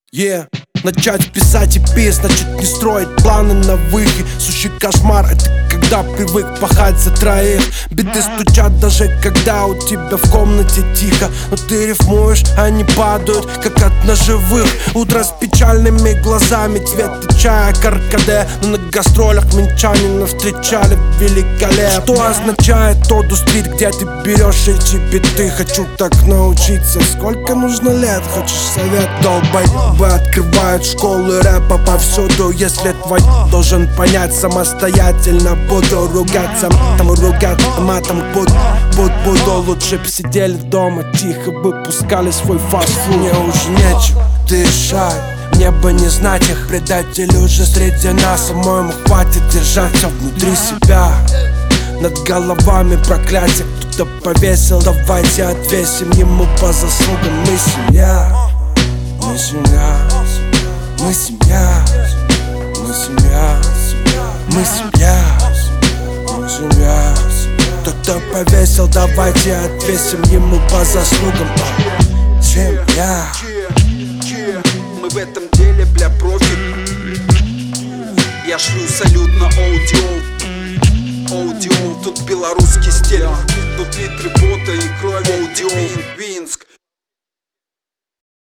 Начать писать EP, значит не строить планы на выход. Сущий кошмар — это когда привык пахать за троих. Биты стучат даже когда у тебя в комнате тихо, но ты рифмуешь, они падают, как от ножевых. Утро с печальными глазами цвета чая каркаде. Но на гастролях минчанина встречали великолепно. Что означает Тоду Стрит, где ты берешь эти биты? Хочу так научиться, сколько нужно лет? Хочешь совет? Долбоебы открывают школы рэпа повсюду. Если твой должен понять самостоятельно, буду ругаться матом, матом буду. Лучше б сидели дома, тихо бы пускали свой фастфуд. Мне уже нечего дышать, мне бы не знать их. Предатели уже среди нас, по-моему, хватит держаться внутри себя. Над головами проклятие кто-то повесил. Давайте отвесим ему по заслугам. Мы семья, мы семья, мы семья, мы семья, мы семья, мы семья. Кто-то повесил, давайте отвесим ему по заслугам. Семья. Мы в этом деле, бля, профи. Я шлю салют на аудио, тут белорусский стиль, тут литры пота и крови. Аудио, Винск.